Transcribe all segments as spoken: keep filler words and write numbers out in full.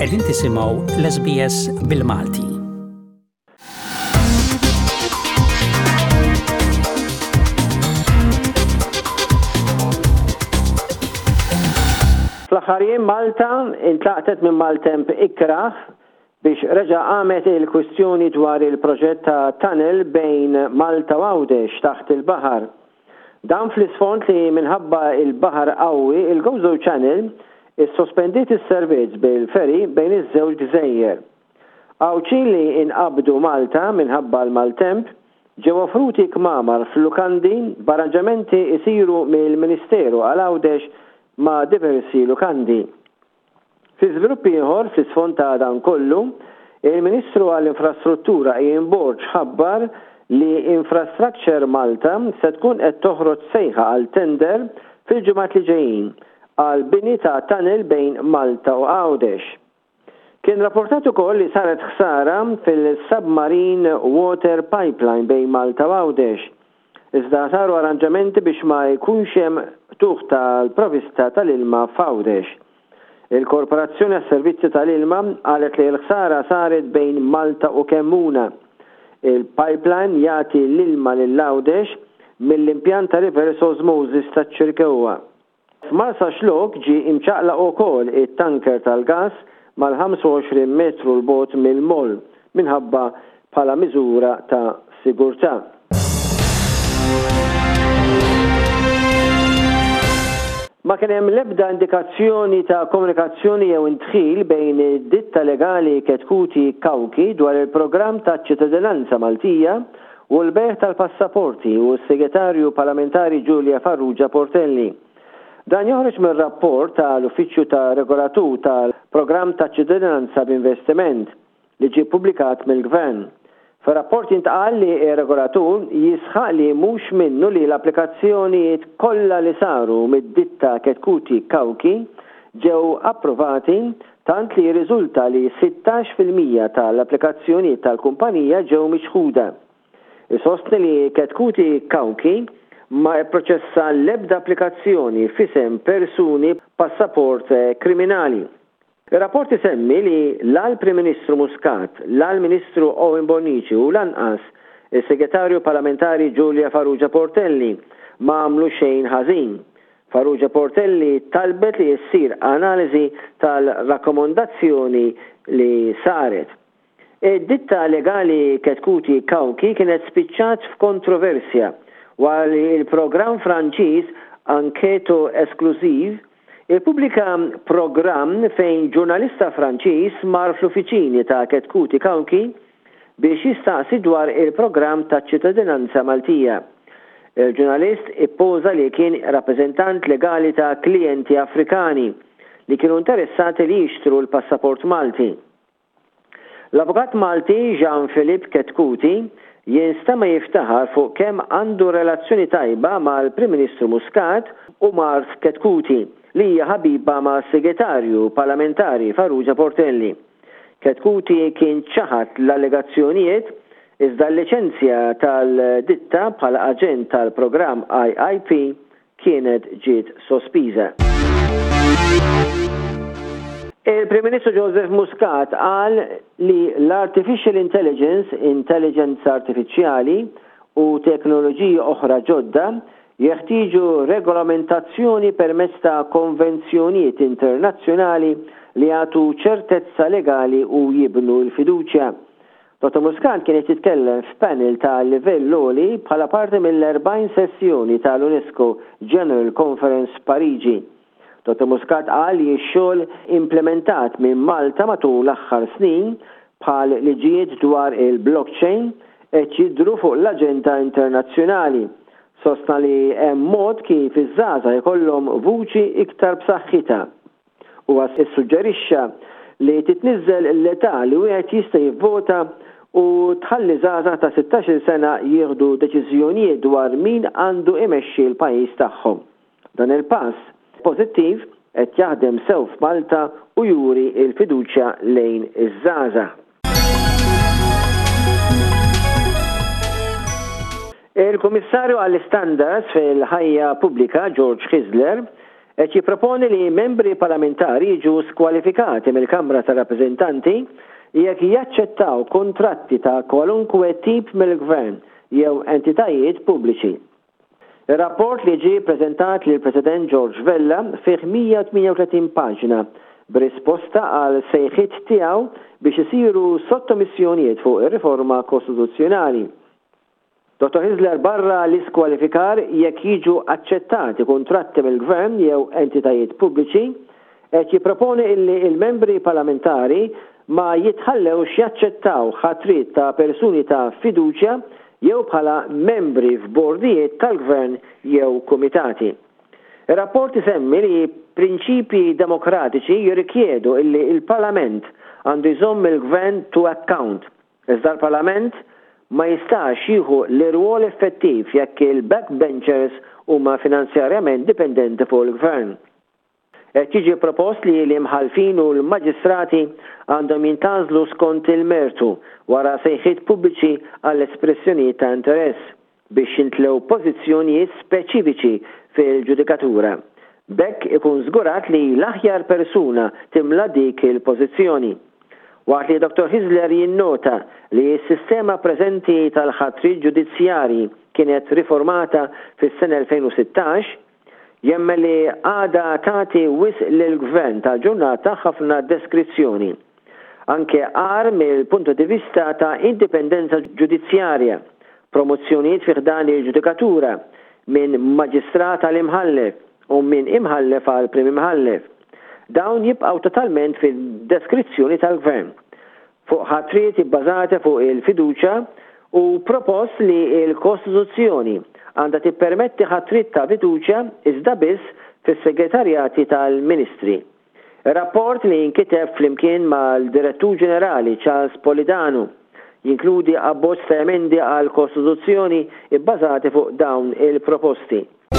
Qegħdin tisimgħu l-S B S bil-Malti. Fl-aħħar jiem Malta intlaqtet minn Maltemp ikraħ biex reġa' qamet il-kwistjoni dwar il-proġett ta' tunnel bejn Malta u Għawdex taħt il-baħar. Dan fl-isfond li minħabba il-baħar qawwi il-Gozo Channel is-sospendit is-servizz bil-ferry bejn iż-żewġ gżejjer. Għawċin li inqabdu Malta minħabba l-Maltemp ġew offruti kmamar fl-lukandi b'arranġamenti isiru mill-Ministeru għal Għawdex ma' diversi lukandi. Fi żvilupp ieħor fl-isfond ta' dan kollu, il-Ministru għall-Infrastruttura Ian Borg ħabbar li Infrastructure Malta se tkun qed toħroġ sejħa għal tender fil-ġimgħat li ġejjin għal bini ta' tunnel bejn Malta u Għawdex. Kien rapportat ukoll li saret ħsara fil-Submarine Water Pipeline bejn Malta u Għawdex. Iżda saru arranġamenti biex ma jkunx hemm tuħ tal-provista tal-ilma f'Għawdex. Il-Korporazzjoni għas-Servizzi tal-Ilma qalet li l-ħsara saret bejn Malta u Kemmuna. Il-pipeline jagħti l-ilma lil Għawdex mill-impjant ta' reverse osmosis taċ-Ċirkewwa. F'Marsa Xlok ġie imċaqlaq ukoll it-tanker tal-gas mal-ħamsa u għoxrin metru l-bogħod mill-moll minħabba bħala miżura ta' sigurtà. Ma kien hemm l-ebda indikazzjoni ta' komunikazzjoni jew intħil bejn id-ditta legali Ketkuti Kawki dwar il-programm ta' ċittadinanza Maltija u l-beħ tal-passaporti u s-segretarju parlamentari Giulia Farrugia Portelli. Dan joħroġ mir-rapport tal-Uffiċċju ta' Regolatur tal-Programm ta' ċittadinanza b'investiment li ġie ppubblikat mill-Gvern. Fir-rapport intqal li r-regolatur jisħaq li mhux minnu li l-applikazzjonijiet kollha li saru mid-ditta Ketkuti Kawki ġew approvati tant li riżulta li sittax fil-mija tal-applikazzjonijiet tal-kumpanija ġew miċħuda. Isostni li Ketkuti Kawki ma pproċessa l-ebda applikazzjoni fisem persuni passaport kriminali. Il-rapport isemmi li l-Prim Ministru Muscat, l-Ministru Owen Bonnici u lanqas il-Segretarju Parlamentari Giulia Farrugia Portelli ma għamlu xejn ħażin. Farrugia Portelli talbet li jissir analiżi tal-rakkomandazzjoni li saret. Id-ditta legali Ketkuti Kawki kienet spiċċat f'kontroversja wara il-programm Franċiż Anketo Esklużiv il-pubblika programm fejn ġurnalista Franċiż mar fl-uffiċini ta' Ketkuti Kawki biex jistaqsi dwar il-programm ta' ċittadinanza Maltija. Il-ġurnalist ippoża li kien rappreżentant legali ta' klijenti Afrikani li kienu interessati li jixtru l-passaport Malti. L-avukat Malti Jean-Philippe Ketkuti jinstema jiftaħar fuq kemm għandu relazzjoni tajba mal-Prim Ministru Muscat u Mars Ketkuti li hija ħabiba ma' segretarju parlamentari Farrugia Portelli. Ketkuti kien ċaħat l-allegazzjonijiet iżda l-liċenzja tal-ditta bħala aġent tal-programm I I P kienet ġiet sospiża. Il-Prim Ministru Joseph Muscat qal li l-Artificial Intelligence, intelligenza artifiċjali u teknoloġiji oħra ġodda jeħtieġu regolamentazzjoni permezz ta' konvenzjonijiet internazzjonali li jagħtu ċertezza legali u jibnu l-fiduċja. Dottor Muscat kien qed jitkellem f'panel ta' livell għoli bħala parti mill-erbgħin sessjoni tal-UNESCO General Conference Pariġi. Dottor Muscat qal li x-xogħol implementat minn Malta matul l-aħħar snin bħal liġijiet dwar il-blockchain qed jidhru fuq l-aġenda internazzjonali. Sostna li hemm mod kif iż-żgħażagħ jkollhom vuċi iktar b'saħħitha. Huwa issuġġerixxa li titniżżel l-età li wieħed jista' jivvota u tħalli żgħażagħ ta' sittax-il sena jieħdu deċiżjonijiet dwar min għandu imexxi l-pajjiż tagħhom. Dan il-pass pożittiv qed jaħdem sew f'Malta u juri l-fiduċja lejn iż-żgħażagħ. Il-Kummissarju għall-Standards fil-ħajja Pubblika George Kizler qed jipproponi li membri parlamentari jiġu skwalifikati mill-Kamra tar-Rappreżentanti jekk jaċċettaw kontratti ta' kwalunkwe tip mill-Gvern jew entitajiet pubbliċi. Ir-rapport li ġie ppreżentat lil President George Vella fih mija tminja u tletin paġna b'risposta għal sejħiet tiegħu biex isiru sottomissjonijiet fuq ir-riforma kostituzzjonali. Doktor Hisler barra l-iskwalifikar jekk jiġu aċċettati kontratti mill-Gvern jew entitajiet pubbliċi qed jipproponi illi il-membri parlamentari ma jitħallewx jaċċettaw ħatrit ta' persuni ta' fiduċja jew bħala membri f'bordijiet tal-Gvern jew kumitati. Ir-rapport isemmi li prinċipji demokratiċi jirrikjedu illi il-Parlament għandu jżomm il-Gvern to account. Iżda l-Parlament ma jistax jieħu l-irwol effettiv jekk il-backbenchers huma finanzjarjament dipendenti fuq il-Gvern. Qed jiġi propost li l-imħalfin u l-maġistrati għandhom jintażlu skont il-mertu wara sejħiet pubbliċi għall-espressjonijiet ta' interess biex jintlew pożizzjonijiet speċifiċi fil-ġudikatura. Bekk ikun żgurat li l-aħjar persuna timla dik il-pożizzjoni. Waqt li Doktor Hisler jinnota li s-sistema preżenti tal-ħatri ġudizzjarji kienet riformata fis-sena elfejn u sittax, jemmel li għada tagħti wisq lill-Gvern tal-ġurnata ħafna deskrizzjoni. Anke għar mill-punto di vista ta' indipendenza ġudizzjarja, promozzjonijiet fih dan il-ġudikatura minn maġistrat għal imħallef u minn imħallef għal prim imħallef. Dawn jibqgħu totalment fid-deskrizzjoni tal-Gvern. Fuq ħatriet ibbażati fuq il-fiduċja u propost li l-Kostituzzjoni għandha tippermetti ħatrit ta' fiduċja iżda biss fis-segretarjati tal-Ministri. Ir-rapport li jinkiteb flimkien mal-Direttur Ġenerali Charles Polidano jinkludi abbozz ta' emendi għal Kostituzzjoni ibbażati fuq dawn il-proposti.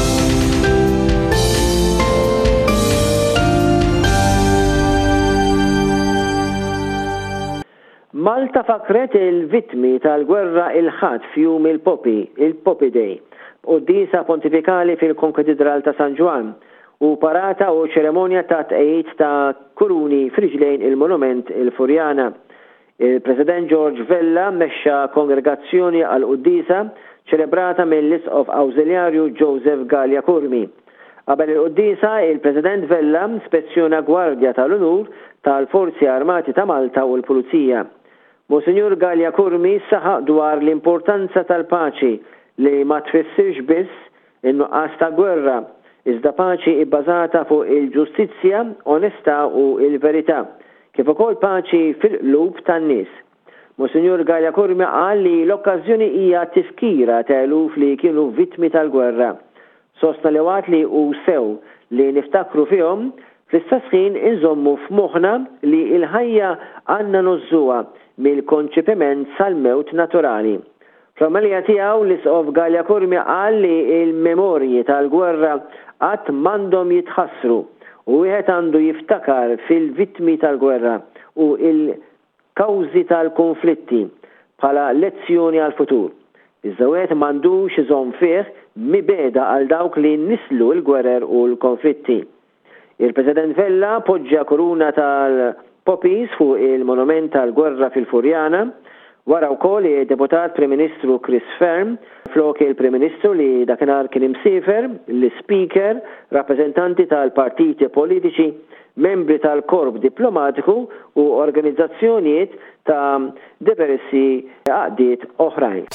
Malta fakret il-vittmi tal-gwerra il-ħadd fjum il-Popi, il-Popi Day, qudiesa pontifikali fil-Konkatedral ta' San Ġwan u parata u ċeremonja ta' tqejjid ta' kuruni friġlejn il-monument il-Furjana. Il-President George Vella mexxa kongregazzjoni għal qudiesa ċelebrata mill-Isqof Awżiljarju Joseph Gallia Kurmi. Qabel il-qudiesa, il-President Vella spezzjona gwardja tal-unur tal-Forzi Armati ta' Malta u l-Pulizija. Monsignor Gallia Kurmi saħaq dwar l-importanza tal-paċi li ma tfissirx biss in-nuqqas ta' gwerra, iżda paċi ibbażata fuq il-ġustizzja, onestà u il-verità, kif ukoll paċi fil-qlub tan-nies. Monsignor Gallia Kurmi qal li l-okkażjoni hija tifkira ta' eluf li kienu vittmi tal-gwerra. Sostna li waqt li hu sew li niftakru fihom, fl-istess ħin inżommu f'moħħna li l-ħajja għandna nużżuha mill-konċipiment sal-mewt naturali. Fl-omelija tiegħu l-Isqof Gallia Kurmi qal li l-memorji tal-gwerra qatt m'għandhom jitħassru u wieħed għandu jiftakar fil-vittmi tal-gwerra u il-kawżi tal-konflitti bħala lezzjoni għal-futur. Iżda wieħed m'għandux iżomm fih mibeda għal dawk li nislu l-gwerer u l-konflitti. Il-President Vella poġġa kuruna tal-Popis fuq il-monument tal-gwerra fil-Furjana, wara wkoll il-Deputat Prim Ministru Chris Ferm, flok il-Prim Ministru li dakinhar kien imsiefer, l-Speaker, rappreżentanti tal-partiti politiċi, membri tal-korp diplomatiku u organizzazzjonijiet ta' diversi għaqdiet oħrajn.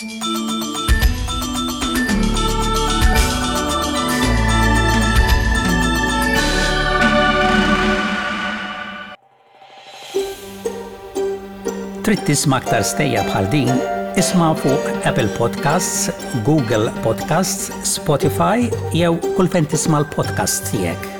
Trid tisma' aktar stejja bħal din, isma' fuq Apple Podcasts, Google Podcasts, Spotify jew kull fejn tisma' l-podcast tiegħek.